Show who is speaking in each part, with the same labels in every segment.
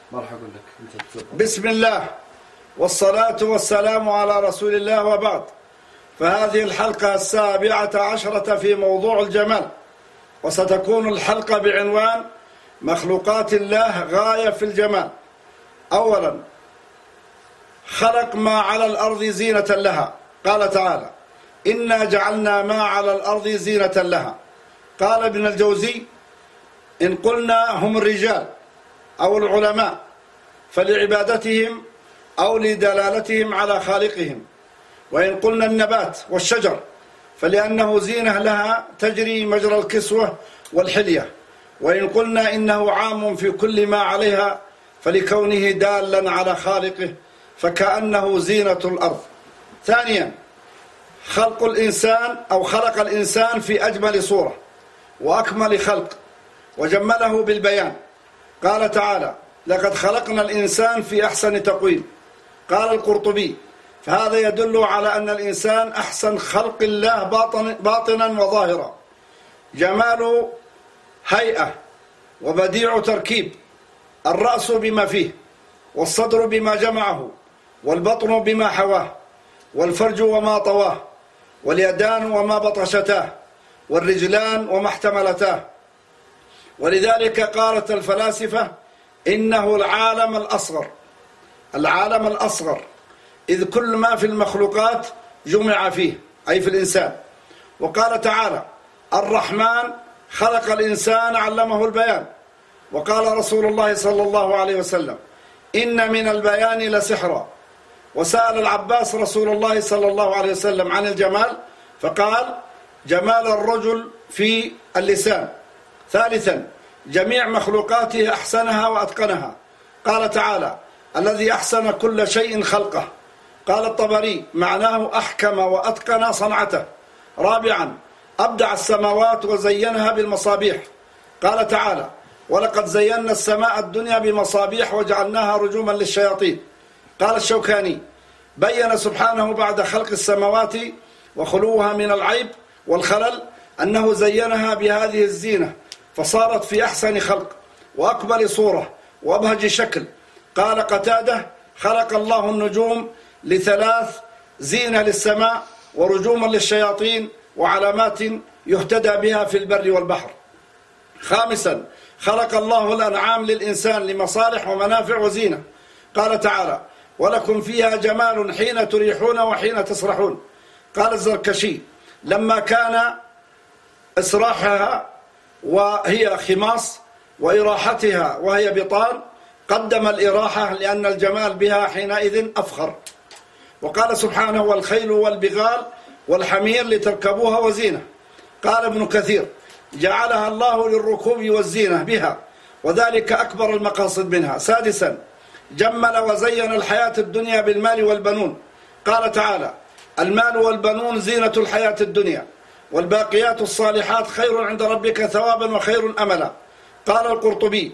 Speaker 1: مرحبا لك.
Speaker 2: بسم الله والصلاة والسلام على رسول الله، وبعد. فهذه الحلقة 17 في موضوع الجمال، وستكون الحلقة بعنوان مخلوقات الله غاية في الجمال. أولا، خلق ما على الأرض زينة لها. قال تعالى: إنا جعلنا ما على الأرض زينة لها. قال ابن الجوزي: إن قلنا هم الرجال أو العلماء فلعبادتهم أو لدلالتهم على خالقهم، وإن قلنا النبات والشجر فلأنه زينة لها تجري مجرى الكسوة والحلية، وإن قلنا إنه عام في كل ما عليها فلكونه دالا على خالقه فكأنه زينة الأرض. ثانيا، خلق الإنسان أو خلق الإنسان في أجمل صورة وأكمل خلق وجمله بالبيان. قال تعالى: لقد خلقنا الإنسان في أحسن تقويم. قال القرطبي: فهذا يدل على أن الإنسان أحسن خلق الله باطنا وظاهرا، جمال هيئة وبديع تركيب، الرأس بما فيه، والصدر بما جمعه، والبطن بما حواه، والفرج وما طواه، واليدان وما بطشتاه، والرجلان وما احتملتاه. ولذلك قالت الفلاسفة: إنه العالم الأصغر، إذ كل ما في المخلوقات جمع فيه، أي في الإنسان. وقال تعالى: الرحمن خلق الإنسان علمه البيان. وقال رسول الله صلى الله عليه وسلم: إن من البيان لسحرا. وسأل العباس رسول الله صلى الله عليه وسلم عن الجمال فقال: جمال الرجل في اللسان. ثالثا، جميع مخلوقاته أحسنها وأتقنها. قال تعالى: الذي أحسن كل شيء خلقه. قال الطبري: معناه أحكم وأتقن صنعته. رابعا، أبدع السماوات وزينها بالمصابيح. قال تعالى: ولقد زينا السماء الدنيا بمصابيح وجعلناها رجوما للشياطين. قال الشوكاني: بين سبحانه بعد خلق السماوات وخلوها من العيب والخلل أنه زينها بهذه الزينة فصارت في أحسن خلق وأكبر صورة وأبهج شكل. قال قتادة: خلق الله النجوم لثلاث: زينة للسماء، ورجوما للشياطين، وعلامات يهتدى بها في البر والبحر. خامسا، خلق الله الأنعام للإنسان لمصالح ومنافع وزينة. قال تعالى: ولكم فيها جمال حين تريحون وحين تسرحون. قال الزركشي: لما كان إسراحها وهي خماص وإراحتها وهي بطان قدم الإراحة لأن الجمال بها حينئذ أفخر. وقال سبحانه: والخيل والبغال والحمير لتركبوها وزينة. قال ابن كثير: جعلها الله للركوب والزينة بها، وذلك أكبر المقاصد منها. سادسا، جمل وزين الحياة الدنيا بالمال والبنون. قال تعالى: المال والبنون زينة الحياة الدنيا، والباقيات الصالحات خير عند ربك ثوابا وخير أملا. قال القرطبي: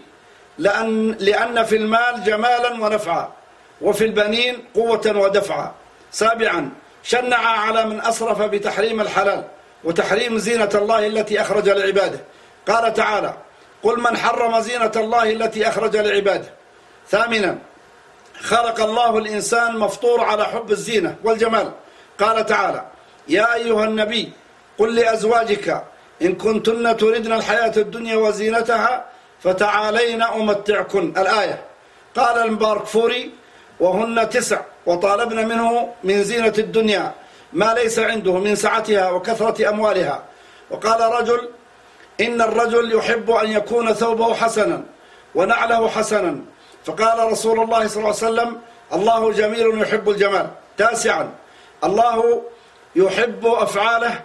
Speaker 2: لأن في المال جمالا ونفعا، وفي البنين قوة ودفعا. سابعا، شنع على من أسرف بتحريم الحلال وتحريم زينة الله التي أخرج لعباده. قال تعالى: قل من حرم زينة الله التي أخرج لعباده. ثامنا، خلق الله الإنسان مفطور على حب الزينة والجمال. قال تعالى: يا أيها النبي قل لأزواجك إن كنتن تردن الحياة الدنيا وزينتها فتعالين أمتعكن. الآية. قال المبارك فوري: وهن 9 وطالبن منه من زينة الدنيا ما ليس عنده من سعتها وكثرة أموالها. وقال رجل: إن الرجل يحب أن يكون ثوبه حسنا ونعله حسنا. فقال رسول الله صلى الله عليه وسلم: الله جميل يحب الجمال. تاسعا، الله يحب أفعاله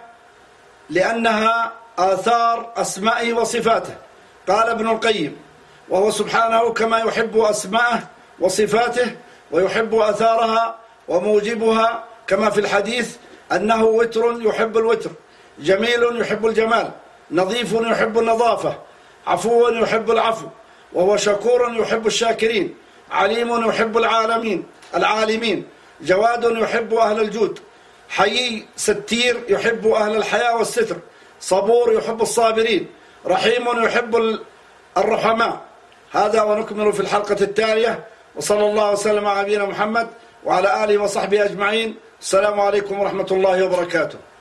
Speaker 2: لأنها آثار أسمائه وصفاته. قال ابن القيم: وهو سبحانه كما يحب أسماءه وصفاته ويحب أثارها وموجبها، كما في الحديث أنه وتر يحب الوتر، جميل يحب الجمال، نظيف يحب النظافة، عفو يحب العفو، وهو شكور يحب الشاكرين، عليم يحب العالمين، جواد يحب أهل الجود، حيي ستير يحب أهل الحياء والستر، صبور يحب الصابرين، رحيم يحب الرحماء، هذا ونكمل في الحلقة التالية، وصلى الله وسلم على نبينا محمد وعلى آله وصحبه أجمعين. السلام عليكم ورحمة الله وبركاته.